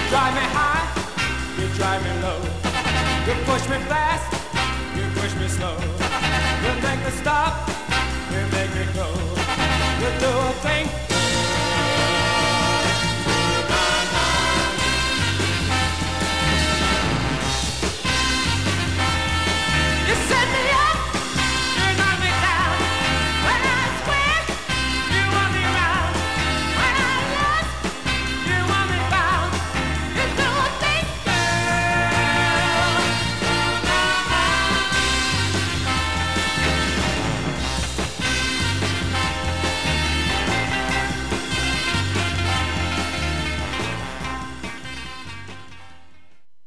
drive me high, you drive me low. You push me fast, you push me slow. You make me stop, you make me go. You do a thing